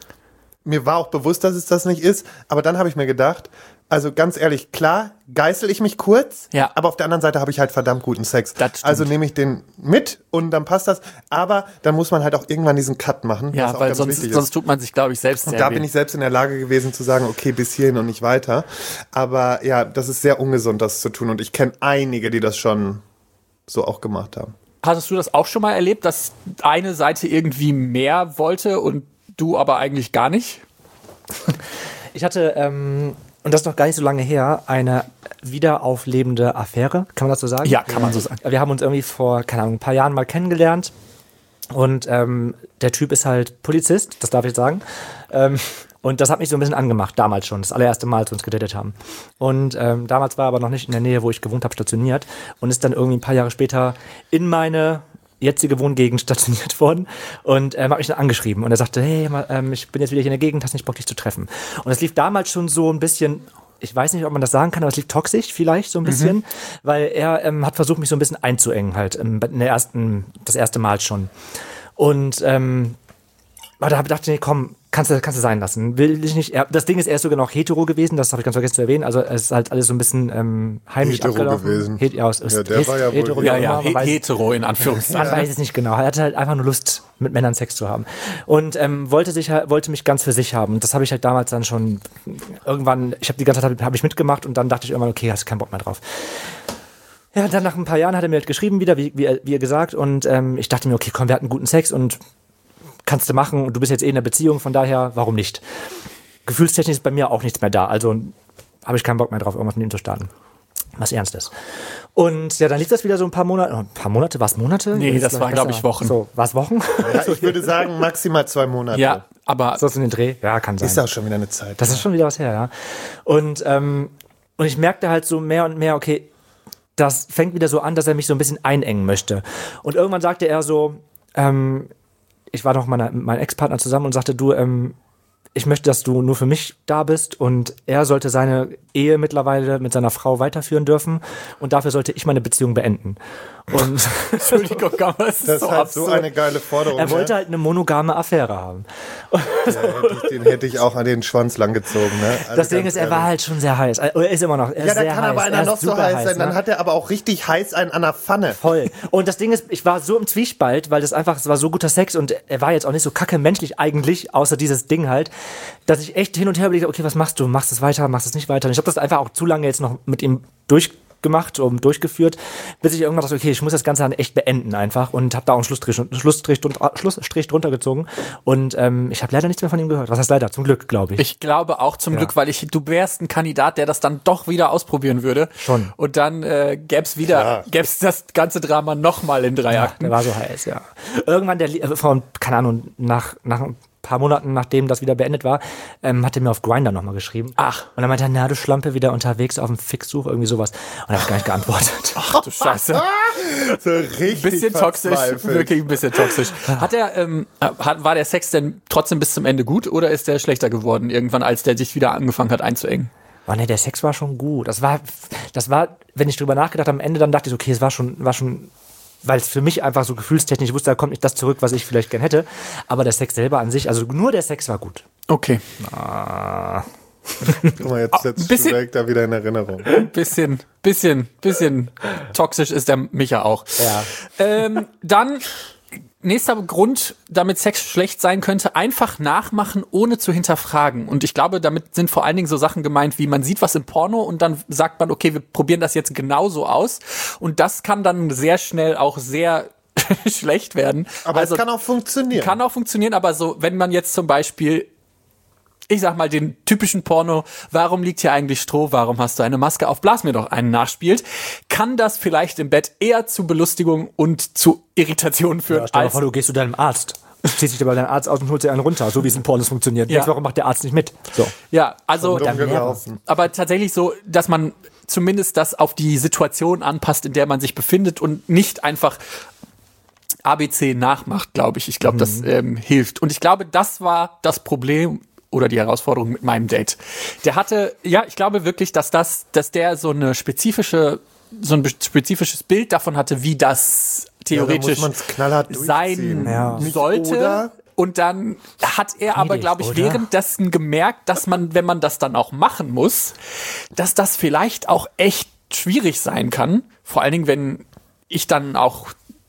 Mir war auch bewusst, dass es das nicht ist, aber dann habe ich mir gedacht, also ganz ehrlich, klar, geißel ich mich kurz, Ja. aber auf der anderen Seite habe ich halt verdammt guten Sex. Das stimmt. Also nehme ich den mit und dann passt das, aber dann muss man halt auch irgendwann diesen Cut machen, was Ja, auch weil ganz sonst, wichtig sonst ist. tut man sich, glaube ich, selbst sehr Und da weh. bin ich selbst in der Lage gewesen zu sagen, okay, bis hierhin und nicht weiter. Aber ja, das ist sehr ungesund, das zu tun und ich kenne einige, die das schon so auch gemacht haben. Hattest du das auch schon mal erlebt, dass eine Seite irgendwie mehr wollte und du aber eigentlich gar nicht? Ich hatte, ähm, und das ist noch gar nicht so lange her, eine wiederauflebende Affäre, kann man das so sagen? Ja, kann man so sagen. Wir haben uns irgendwie vor, keine Ahnung, ein paar Jahren mal kennengelernt und ähm, der Typ ist halt Polizist, das darf ich sagen. Ähm, und das hat mich so ein bisschen angemacht, damals schon, das allererste Mal, als wir uns gedatet haben. Und ähm, damals war er aber noch nicht in der Nähe, wo ich gewohnt habe, stationiert und ist dann irgendwie ein paar Jahre später in meine jetzige Wohngegend stationiert worden und ähm, hat mich dann angeschrieben und er sagte, hey, mal, ähm, ich bin jetzt wieder hier in der Gegend, hast nicht Bock, dich zu treffen. Und es lief damals schon so ein bisschen, ich weiß nicht, ob man das sagen kann, aber es lief toxisch vielleicht so ein bisschen, mhm. weil er ähm, hat versucht, mich so ein bisschen einzuengen halt, ähm, in der ersten, das erste Mal schon. Und ähm, aber da dachte ich, nee, komm, kannst du, kannst du sein lassen. Will ich nicht. Er, das Ding ist, er ist sogar noch hetero gewesen, das habe ich ganz vergessen zu erwähnen. Also es ist halt alles so ein bisschen ähm, heimlich Hetero abgelaufen. gewesen. Het, ja, es ist, Ja, der ist war ja wohl- hetero, wie Ja, auch ja, immer, man he weiß- hetero in Anführungszeichen. man weiß es nicht genau. Er hatte halt einfach nur Lust, mit Männern Sex zu haben. Und ähm, wollte sich halt, wollte mich ganz für sich haben. Und das habe ich halt damals dann schon irgendwann, ich habe die ganze Zeit hab, hab ich mitgemacht und dann dachte ich irgendwann, okay, hast du keinen Bock mehr drauf. Ja, dann nach ein paar Jahren hat er mir halt geschrieben wieder, wie, wie, wie gesagt. Und ähm, ich dachte mir, okay, komm, wir hatten guten Sex und kannst du machen. Und du bist jetzt eh in der Beziehung, von daher, warum nicht? Gefühlstechnisch ist bei mir auch nichts mehr da. Also habe ich keinen Bock mehr drauf, irgendwas mit ihm zu starten. Was Ernstes. Und ja, dann lief das wieder so ein paar Monate. Ein paar Monate? War es Monate? Nee, Jetzt das glaub waren, glaub ich, besser. Wochen. So, war es Wochen? Ja, ich würde sagen, maximal zwei Monate. Ja, aber So ist in den Dreh? Ja, kann sein. Ist auch schon wieder eine Zeit. Das ist schon wieder was her, ja. Und, ähm, und ich merkte halt so mehr und mehr, okay, das fängt wieder so an, dass er mich so ein bisschen einengen möchte. Und irgendwann sagte er so, ähm, ich war noch mit meiner- mit meinem Ex-Partner zusammen und sagte, du, ähm, ich möchte, dass du nur für mich da bist und er sollte seine Ehe mittlerweile mit seiner Frau weiterführen dürfen und dafür sollte ich meine Beziehung beenden. Und Entschuldigung, aber es ist Das so ist halt so absurd. eine geile Forderung. er wollte ne? halt eine monogame Affäre haben. Ja, hätte ich, den hätte ich auch an den Schwanz langgezogen. Ne? Also Das Ding ganz ist, er war ehrlich. halt schon sehr heiß. Er ist immer noch. Er Ja, ist da sehr kann heiß. aber Er einer ist noch so super heiß sein. Dann ne? hat er aber auch richtig heiß einen an der Pfanne. Voll. Und das Ding ist, ich war so im Zwiespalt, weil das einfach, es war so guter Sex und er war jetzt auch nicht so kacke menschlich eigentlich, außer dieses Ding halt, dass ich echt hin und her überlege, okay, was machst du? Machst du es weiter, machst du es nicht weiter? Und ich habe das einfach auch zu lange jetzt noch mit ihm durchgemacht und durchgeführt, bis ich irgendwann dachte, okay, ich muss das Ganze dann echt beenden einfach und habe da auch einen Schlussstrich, Schlussstrich, drunter- Schlussstrich drunter gezogen und ähm, ich habe leider nichts mehr von ihm gehört. Was heißt leider? Zum Glück, glaube ich. Ich glaube auch zum Ja. Glück, weil ich, du wärst ein Kandidat, der das dann doch wieder ausprobieren würde. Schon. Und dann äh, gäb's wieder, Ja. gäb's das ganze Drama nochmal in drei Ja, Akten. der war so heiß, ja. Irgendwann, der, Lie- äh, vor, keine Ahnung, nach, nach ein paar Monaten, nachdem das wieder beendet war, ähm, hat er mir auf Grindr nochmal geschrieben. Ach. Und dann meinte er, na, du Schlampe, wieder unterwegs auf dem Fixsuch, irgendwie sowas. Und da habe ich gar nicht geantwortet. Ach du Scheiße. So richtig Bisschen toxisch, verzweifelt. wirklich ein bisschen toxisch. Hat er, ähm, hat, war der Sex denn trotzdem bis zum Ende gut oder ist der schlechter geworden irgendwann, als der sich wieder angefangen hat einzuengen? Oh ne, der Sex war schon gut. Das war, das war, wenn ich drüber nachgedacht habe, am Ende dann dachte ich, okay, es war schon, war schon, weil es für mich einfach so gefühlstechnisch, ich wusste, da kommt nicht das zurück, was ich vielleicht gern hätte. Aber der Sex selber an sich, also nur der Sex war gut. Okay. Guck mal, jetzt setzt bisschen- du direkt da wieder in Erinnerung. Bisschen, bisschen, bisschen toxisch ist der Micha auch. Ja. Ähm, dann, nächster Grund, damit Sex schlecht sein könnte, einfach nachmachen, ohne zu hinterfragen. Und ich glaube, damit sind vor allen Dingen so Sachen gemeint, wie man sieht was im Porno und dann sagt man, okay, wir probieren das jetzt genauso aus. Und das kann dann sehr schnell auch sehr schlecht werden. Aber also, es kann auch funktionieren. Kann auch funktionieren, aber so, wenn man jetzt zum Beispiel, ich sag mal, den typischen Porno, warum liegt hier eigentlich Stroh, warum hast du eine Maske auf, blas mir doch einen, nachspielt, kann das vielleicht im Bett eher zu Belustigung und zu Irritationen führen, Ja, stell dir mal als vor, du gehst zu deinem Arzt. Ziehst dich dabei deinen Arzt aus und holst dir einen runter, so wie es in Pornos funktioniert. Ja. Jetzt, warum macht der Arzt nicht mit? So. ja, also, Dumm dann gelaufen. aber tatsächlich so, dass man zumindest das auf die Situation anpasst, in der man sich befindet und nicht einfach A B C nachmacht, glaube ich. Ich glaube, das ähm, hilft. Und ich glaube, das war das Problem oder die Herausforderung mit meinem Date. Der hatte, ja, ich glaube wirklich, dass das, dass der so eine spezifische, so ein spezifisches Bild davon hatte, wie das theoretisch Ja, da muss man's knallhart sein durchziehen. Ja. Nicht sollte. oder. Und dann hat er aber, Schwierig, glaube ich, oder? währenddessen gemerkt, dass man, wenn man das dann auch machen muss, dass das vielleicht auch echt schwierig sein kann. Vor allen Dingen, wenn ich dann auch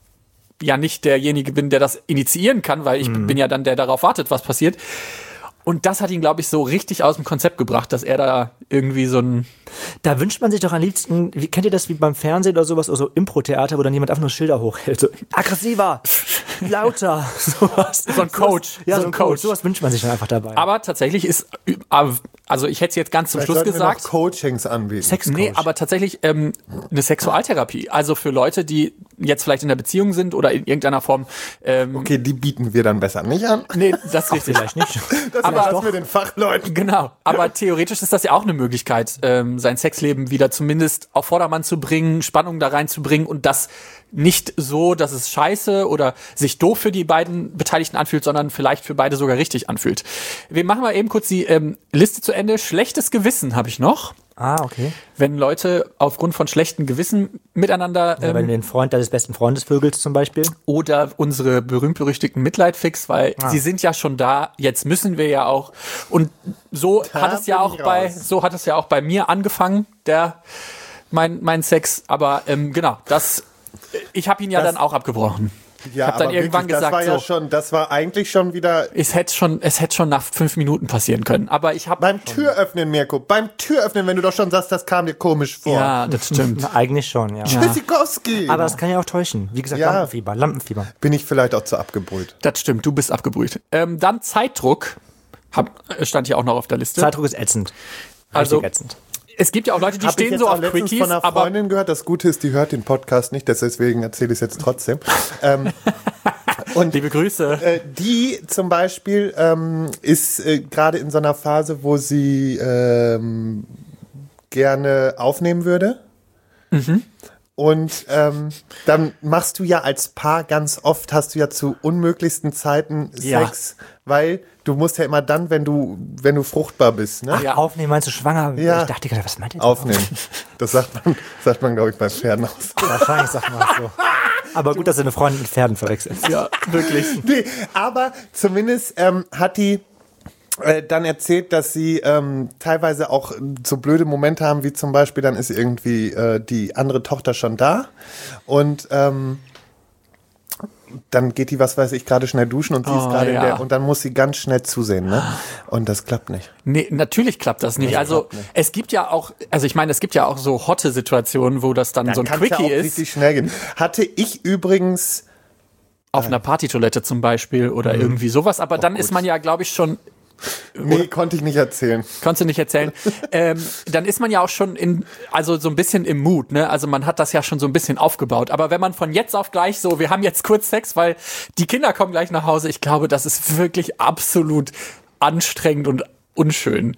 ja nicht derjenige bin, der das initiieren kann, weil ich Mhm. bin ja dann der, der darauf wartet, was passiert. Und das hat ihn, glaube ich, so richtig aus dem Konzept gebracht, dass er da irgendwie so ein... Da wünscht man sich doch am liebsten, wie, kennt ihr das wie beim Fernsehen oder sowas, oder so Impro-Theater, wo dann jemand einfach nur Schilder hochhält, so aggressiver, lauter, sowas. So ein Coach. Ja, So so ein ein Coach. Coach. Sowas wünscht man sich dann einfach dabei. Aber tatsächlich ist, also ich hätte es jetzt ganz zum Vielleicht Schluss sollten wir noch gesagt, Coachings anbieten. Sexcoach. nee, aber tatsächlich ähm, eine Sexualtherapie. Also für Leute, die jetzt vielleicht in der Beziehung sind oder in irgendeiner Form. Ähm, Okay, die bieten wir dann besser nicht an. Nee, das ist richtig. Vielleicht nicht. Das Aber- lassen wir den Fachleuten. Genau, aber theoretisch ist das ja auch eine Möglichkeit, ähm, sein Sexleben wieder zumindest auf Vordermann zu bringen, Spannung da reinzubringen und das nicht so, dass es scheiße oder sich doof für die beiden Beteiligten anfühlt, sondern vielleicht für beide sogar richtig anfühlt. Wir machen mal eben kurz die ähm, Liste zu Ende. Schlechtes Gewissen habe ich noch. Ah, okay. Wenn Leute aufgrund von schlechtem Gewissen miteinander Ja, ähm, wenn du den Freund deines besten Freundes vögelst zum Beispiel. oder unsere berühmt-berüchtigten Mitleidfix, weil Ah. sie sind ja schon da, jetzt müssen wir ja auch. Und so Da hat es ja bin auch ich bei, raus. so hat es ja auch bei mir angefangen, der mein, mein Sex. Aber ähm, genau, das, ich habe ihn ja Das- dann auch abgebrochen. Ja, hab dann aber irgendwann wirklich, gesagt, das war ja so- schon, das war eigentlich schon wieder Es hätte schon, es hätte schon nach fünf Minuten passieren können. Aber ich habe beim Türöffnen, Mirko, beim Türöffnen, wenn du doch schon sagst, das kam dir komisch vor. ja, das stimmt. Na, eigentlich schon, ja. Tschüssikowski. Aber das kann ja auch täuschen. Wie gesagt, Ja. Lampenfieber, Lampenfieber. Bin ich vielleicht auch zu abgebrüht. Das stimmt. Du bist abgebrüht. Ähm, dann Zeitdruck. Hab, stand hier auch noch auf der Liste. Zeitdruck ist ätzend. Richtig Also, ätzend. Es gibt ja auch Leute, die Hab ich stehen jetzt so auch auf letztens Quickies, von einer aber Freundin gehört. Das Gute ist, die hört den Podcast nicht, deswegen erzähle ich es jetzt trotzdem. ähm, und liebe Grüße. äh, die zum Beispiel ähm, ist äh, gerade in so einer Phase, wo sie ähm, gerne aufnehmen würde. Mhm. Und ähm, dann machst du ja als Paar ganz oft, hast du ja zu unmöglichsten Zeiten Ja. Sex, weil du musst ja immer dann, wenn du wenn du fruchtbar bist, ne? Ach, Ja. aufnehmen, meinst du schwanger? Ja. Ich dachte gerade, was meint ihr? jetzt? Aufnehmen. Das sagt man, sagt man, glaube ich, bei Pferden aus. Wahrscheinlich sagt man das so. Aber gut, dass du eine Freundin mit Pferden verwechselst. Ja, wirklich. Nee, aber zumindest ähm, hat die äh, dann erzählt, dass sie ähm, teilweise auch so blöde Momente haben, wie zum Beispiel, dann ist irgendwie äh, die andere Tochter schon da und ähm, dann geht die, was weiß ich, gerade schnell duschen und sie ist Oh, gerade ja. in der, und dann muss sie ganz schnell zusehen, ne? Und das klappt nicht. Nee, natürlich klappt das nicht. Also es gibt ja auch, also ich meine, es gibt ja auch so hotte Situationen, wo das dann so ein Kann's Quickie ja auch ist. richtig schnell gehen. Hatte ich übrigens, Auf einer Partytoilette zum Beispiel oder irgendwie sowas. Aber dann ist man ja, glaube ich, schon, nee, konnte ich nicht erzählen. konntest du nicht erzählen, ähm, dann ist man ja auch schon in, also so ein bisschen im Mut, ne? Also man hat das ja schon so ein bisschen aufgebaut. Aber wenn man von jetzt auf gleich so, wir haben jetzt kurz Sex, weil die Kinder kommen gleich nach Hause, ich glaube, das ist wirklich absolut anstrengend und unschön.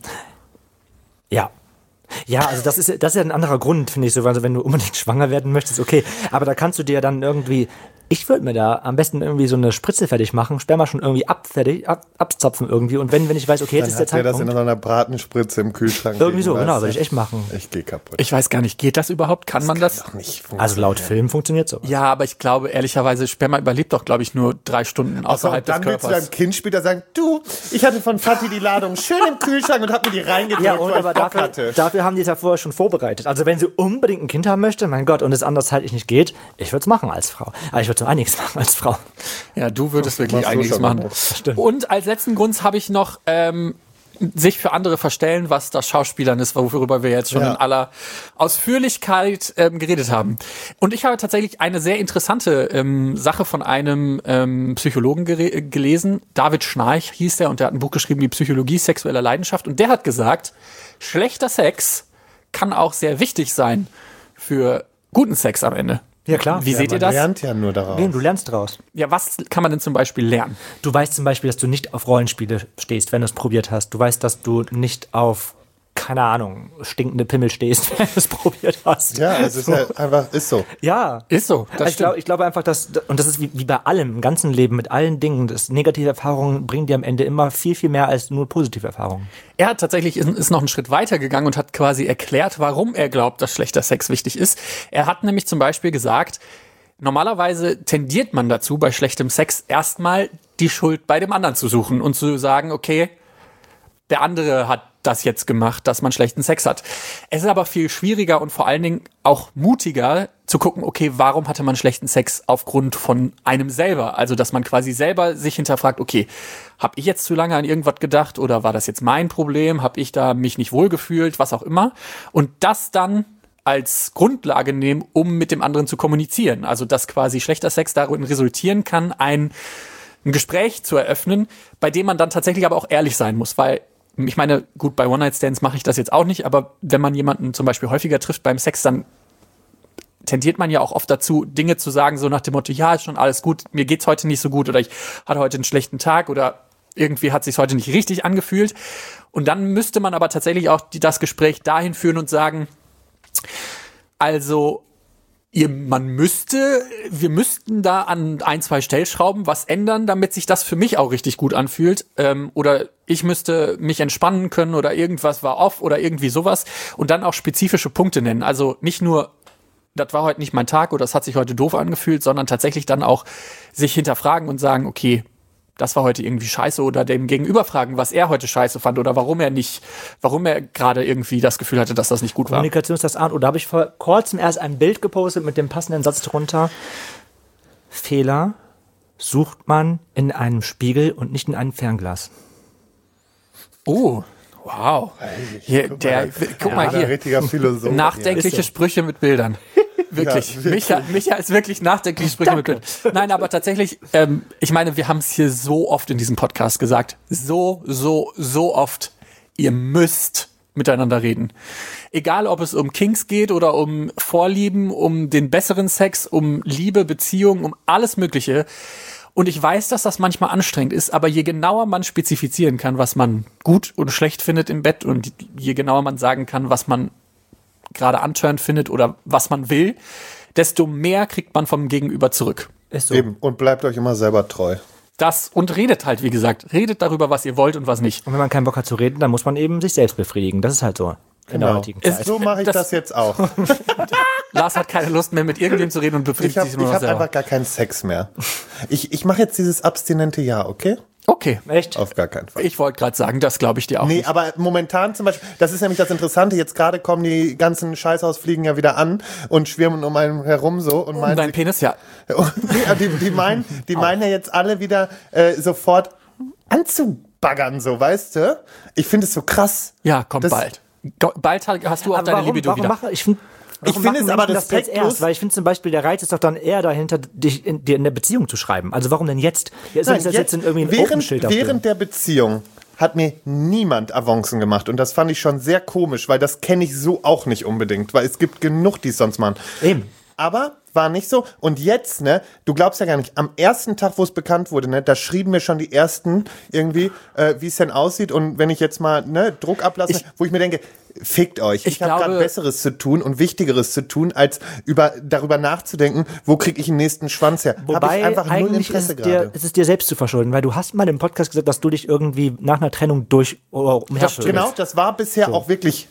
Ja. Ja, also das ist, das ist ja ein anderer Grund, finde ich so. Also wenn du unbedingt schwanger werden möchtest, okay. Aber da kannst du dir dann irgendwie, ich würde mir da am besten irgendwie so eine Spritze fertig machen, Sperma schon irgendwie abfertig, ab, abzapfen irgendwie. Und wenn, wenn ich weiß, okay, jetzt Dann ist der hat er das in Zeitpunkt. so einer Bratenspritze im Kühlschrank. Irgendwie so, liegen, genau, weißt würde du? ich echt machen. Ich gehe kaputt. Ich weiß gar nicht, geht das überhaupt? Kann man das? Doch nicht Also laut Film funktioniert so. Ja, aber ich glaube, ehrlicherweise, Sperma überlebt doch, glaube ich, nur drei Stunden So, außerhalb und dann des willst du Körpers. deinem Kind später sagen, du, ich hatte von Fatih die Ladung schön im Kühlschrank und hab mir die reingedrückt, Ja, und weil aber ich Bock dafür, hatte. dafür haben die es ja vorher schon vorbereitet. Also wenn sie unbedingt ein Kind haben möchte, mein Gott, und es anders zeitlich nicht geht, ich würde es machen als Frau. Aber ich würde so einiges machen als Frau. Ja, du würdest wirklich machst du einiges schon machen. immer. Stimmt. Und als letzten Grund habe ich noch ähm, sich für andere verstellen, was das Schauspielern ist, worüber wir jetzt schon Ja. in aller Ausführlichkeit ähm, geredet haben. Und ich habe tatsächlich eine sehr interessante ähm, Sache von einem ähm, Psychologen gere- gelesen. David Schnarch hieß der und der hat ein Buch geschrieben, die Psychologie sexueller Leidenschaft. Und der hat gesagt, schlechter Sex kann auch sehr wichtig sein für guten Sex am Ende. Ja, klar. Wie Ja, seht ihr Man das? lernt ja nur daraus. Nee, du lernst draus. Ja, was kann man denn zum Beispiel lernen? Du weißt zum Beispiel, dass du nicht auf Rollenspiele stehst, wenn du es probiert hast. Du weißt, dass du nicht auf, keine Ahnung, stinkende Pimmel stehst, wenn du es probiert hast. Ja, es ist ja einfach, ist so. Ja. Ist so, das Also ich, glaube, ich glaube einfach, dass, und das ist wie, wie bei allem im ganzen Leben, mit allen Dingen, dass negative Erfahrungen bringen dir am Ende immer viel, viel mehr als nur positive Erfahrungen. Er hat tatsächlich ist, ist noch einen Schritt weiter gegangen und hat quasi erklärt, warum er glaubt, dass schlechter Sex wichtig ist. Er hat nämlich zum Beispiel gesagt, normalerweise tendiert man dazu, bei schlechtem Sex erstmal die Schuld bei dem anderen zu suchen und zu sagen, okay, der andere hat das jetzt gemacht, dass man schlechten Sex hat. Es ist aber viel schwieriger und vor allen Dingen auch mutiger zu gucken, okay, warum hatte man schlechten Sex aufgrund von einem selber? Also, dass man quasi selber sich hinterfragt, okay, habe ich jetzt zu lange an irgendwas gedacht oder war das jetzt mein Problem? Habe ich da mich nicht wohlgefühlt? Was auch immer. Und das dann als Grundlage nehmen, um mit dem anderen zu kommunizieren. Also, dass quasi schlechter Sex darin resultieren kann, ein, ein Gespräch zu eröffnen, bei dem man dann tatsächlich aber auch ehrlich sein muss, weil ich meine, gut, bei One-Night-Stands mache ich das jetzt auch nicht, aber wenn man jemanden zum Beispiel häufiger trifft beim Sex, dann tendiert man ja auch oft dazu, Dinge zu sagen, so nach dem Motto, ja, ist schon alles gut, mir geht's heute nicht so gut oder ich hatte heute einen schlechten Tag oder irgendwie hat sich's heute nicht richtig angefühlt. Und dann müsste man aber tatsächlich auch die, das Gespräch dahin führen und sagen, also Ihr, man müsste, wir müssten da an ein, zwei Stellschrauben was ändern, damit sich das für mich auch richtig gut anfühlt. Ähm, oder ich müsste mich entspannen können oder irgendwas war off oder irgendwie sowas. Und dann auch spezifische Punkte nennen. Also nicht nur, das war heute nicht mein Tag oder das hat sich heute doof angefühlt, sondern tatsächlich dann auch sich hinterfragen und sagen, okay, das war heute irgendwie scheiße oder dem Gegenüber fragen, was er heute scheiße fand oder warum er nicht, warum er gerade irgendwie das Gefühl hatte, dass das nicht gut war. Kommunikation ist das A und O. Da habe ich vor kurzem erst ein Bild gepostet mit dem passenden Satz drunter. Fehler sucht man in einem Spiegel und nicht in einem Fernglas. Oh, wow. Hier, Guck der, mal, guck ja, mal der hier. richtiger Philosoph. Nachdenkliche Ist so. Sprüche mit Bildern. Wirklich. Ja, wirklich. Micha, Micha ist wirklich nachdenkliche Sprüche mit Bildern. Nein, aber tatsächlich, ähm, ich meine, wir haben es hier so oft in diesem Podcast gesagt. So, so, so oft. Ihr müsst miteinander reden. Egal, ob es um Kinks geht oder um Vorlieben, um den besseren Sex, um Liebe, Beziehung, um alles Mögliche. Und ich weiß, dass das manchmal anstrengend ist, aber je genauer man spezifizieren kann, was man gut und schlecht findet im Bett und je genauer man sagen kann, was man gerade antörnt findet oder was man will, desto mehr kriegt man vom Gegenüber zurück. Ist so. Eben. Und bleibt euch immer selber treu. Das und redet halt, wie gesagt, redet darüber, was ihr wollt und was nicht. Und wenn man keinen Bock hat zu reden, dann muss man eben sich selbst befriedigen. Das ist halt so. In der Genau. heutigen Es- Zeit. So mache ich Das- das, jetzt auch. Lars hat keine Lust mehr, mit irgendwem zu reden und befriedigt Ich habe sich nur noch hab selber. einfach gar keinen Sex mehr. Ich, ich mache jetzt dieses abstinente Jahr, okay? Okay, Echt? Auf gar keinen Fall. ich wollte gerade sagen, das glaube ich dir auch Nee, nicht. aber momentan zum Beispiel, das ist nämlich das Interessante, jetzt gerade kommen die ganzen Scheißhausfliegen ja wieder an und schwirmen um einen herum so und meinen, Dein Penis, ja. ja, die, die meinen, die meinen ja jetzt alle wieder äh, sofort anzubaggern, so, weißt du? Ich finde es so krass. Ja, kommt Das- bald. Go- Bald hast du auch Aber deine warum, Libido warum wieder. Machen, ich finde Ich finde es aber das jetzt respektlos. erst, weil ich finde zum Beispiel, der Reiz ist doch dann eher dahinter, dich in, dir in der Beziehung zu schreiben. Also warum denn jetzt? Ja, ist ja nicht, dass jetzt in irgendwie ein während, Openschild aufstehen. während der Beziehung hat mir niemand Avancen gemacht und das fand ich schon sehr komisch, weil das kenne ich so auch nicht unbedingt, weil es gibt genug, die es sonst machen. Eben. Aber war nicht so. Und jetzt, ne, du glaubst ja gar nicht, am ersten Tag, wo es bekannt wurde, ne, da schrieben mir schon die ersten irgendwie, äh, wie es denn aussieht. Und wenn ich jetzt mal ne, Druck ablasse, Ich- wo ich mir denke, fickt euch. Ich, Ich habe glaube- gerade Besseres zu tun und Wichtigeres zu tun, als über, darüber nachzudenken, wo kriege ich den nächsten Schwanz her. Hab Wobei ich einfach null eigentlich ist Interesse es, dir, gerade. ist es dir selbst zu verschulden, weil du hast mal im Podcast gesagt, dass du dich irgendwie nach einer Trennung durch oder umherfühlst. Genau, das war bisher auch wirklich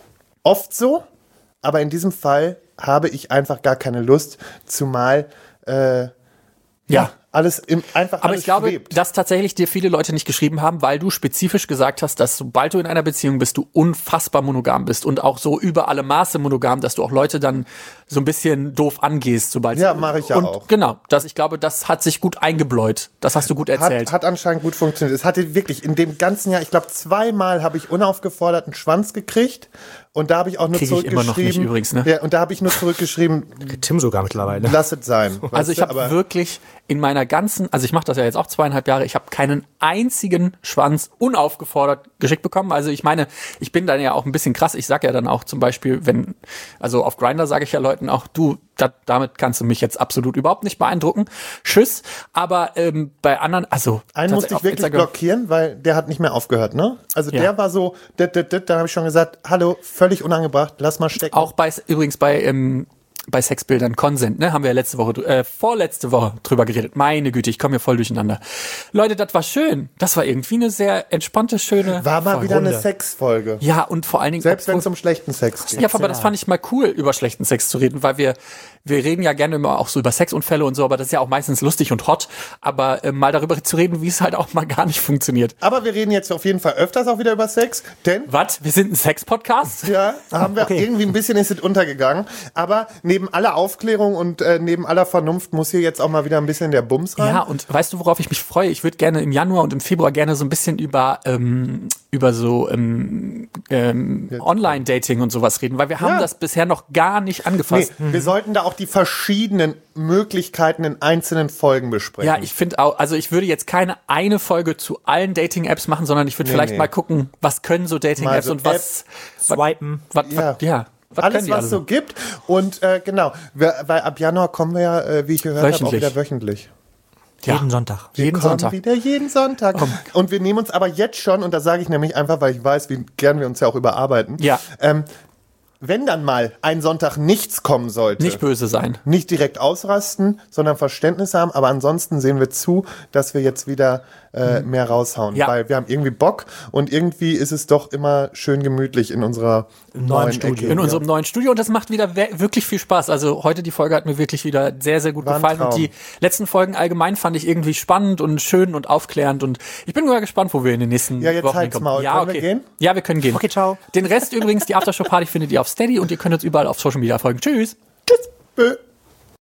oft so, aber in diesem Fall habe ich einfach gar keine Lust, zumal äh, ja. alles im, einfach Aber alles ich glaube, schwebt. dass tatsächlich dir viele Leute nicht geschrieben haben, weil du spezifisch gesagt hast, dass sobald du in einer Beziehung bist, du unfassbar monogam bist und auch so über alle Maße monogam, dass du auch Leute dann so ein bisschen doof angehst, sobald Ja, mache ich ja und auch. Genau, das, ich glaube, das hat sich gut eingebläut. Das hast du gut erzählt. Hat, hat anscheinend gut funktioniert. Es hatte wirklich in dem ganzen Jahr, ich glaube, zweimal habe ich unaufgefordert einen Schwanz gekriegt. Und da habe ich auch nur Krieg ich immer noch zurückgeschrieben. nicht übrigens, ne? Ja, und da habe ich nur zurückgeschrieben, Tim sogar mittlerweile. lass es sein. Also weißt ich du, habe aber wirklich in meiner ganzen, also ich mache das ja jetzt auch zweieinhalb Jahre, ich habe keinen einzigen Schwanz unaufgefordert geschickt bekommen. Also ich meine, ich bin dann ja auch ein bisschen krass. Ich sage ja dann auch zum Beispiel, wenn, also auf Grindr sage ich ja Leuten auch, du, dat, damit kannst du mich jetzt absolut überhaupt nicht beeindrucken. Tschüss. Aber ähm, bei anderen, also einen musste tatsächlich ich wirklich auf Instagram- blockieren, weil der hat nicht mehr aufgehört, ne? Also Ja. der war so, dit, dit, dit, dann habe ich schon gesagt, hallo, völlig unangebracht, lass mal stecken. Auch bei, übrigens bei, ähm, bei Sexbildern Consent, ne, haben wir ja letzte Woche, äh, vorletzte Woche drüber geredet. Meine Güte, ich komme hier voll durcheinander. Leute, das war schön. Das war irgendwie eine sehr entspannte, schöne War mal wieder eine Runde. Sexfolge. Ja, und vor allen Dingen. Selbst wenn es obwohl- um schlechten Sex geht. ja, aber das fand ich mal cool, über schlechten Sex zu reden, weil wir, wir reden ja gerne immer auch so über Sexunfälle und so, aber das ist ja auch meistens lustig und hot. Aber äh, mal darüber zu reden, wie es halt auch mal gar nicht funktioniert. Aber wir reden jetzt auf jeden Fall öfters auch wieder über Sex, denn Was? Wir sind ein Sex-Podcast? ja, haben wir Okay. irgendwie ein bisschen ist es untergegangen. Aber neben aller Aufklärung und äh, neben aller Vernunft muss hier jetzt auch mal wieder ein bisschen der Bums rein. Ja, und weißt du, worauf ich mich freue? Ich würde gerne im Januar und im Februar gerne so ein bisschen über, ähm, über so ähm, ähm, Online-Dating und sowas reden, weil wir haben Ja. das bisher noch gar nicht Nee, angefasst. wir sollten da auch die verschiedenen Möglichkeiten in einzelnen Folgen besprechen. Ja, ich finde auch, also ich würde jetzt keine eine Folge zu allen Dating-Apps machen, sondern ich würde Nee, vielleicht nee. mal gucken, was können so Dating-Apps Mal so und was, Swipen. was, Ja. was, ja, was Alles, können die was alle so gibt. Und äh, genau, wir, weil ab Januar kommen wir ja, äh, wie ich gehört habe, auch Wöchentlich. wieder wöchentlich. Ja. Jeden Sonntag. Wir Jeden kommen Sonntag. wieder jeden Sonntag. Und wir nehmen uns aber jetzt schon, und das sage ich nämlich einfach, weil ich weiß, wie gern wir uns ja auch überarbeiten. Ja. Ähm, wenn dann mal ein Sonntag nichts kommen sollte, Nicht böse sein. nicht direkt ausrasten, sondern Verständnis haben. Aber ansonsten sehen wir zu, dass wir jetzt wieder äh, mehr raushauen. Ja. Weil wir haben irgendwie Bock und irgendwie ist es doch immer schön gemütlich in unserer neuen neuen Studio. Ecke. In unserem neuen Studio und das macht wieder we- wirklich viel Spaß. Also heute die Folge hat mir wirklich wieder sehr, sehr gut War ein gefallen und Traum. die letzten Folgen allgemein fand ich irgendwie spannend und schön und aufklärend und ich bin mal gespannt, wo wir in den nächsten Ja, jetzt Wochen halt's hinkommen. Maul. Ja, Können wir okay. gehen? Ja, wir können gehen. Okay, ciao. Den Rest übrigens, die Aftershow-Party findet ihr auf Steady und ihr könnt uns überall auf Social Media folgen. Tschüss. Tschüss. Bö.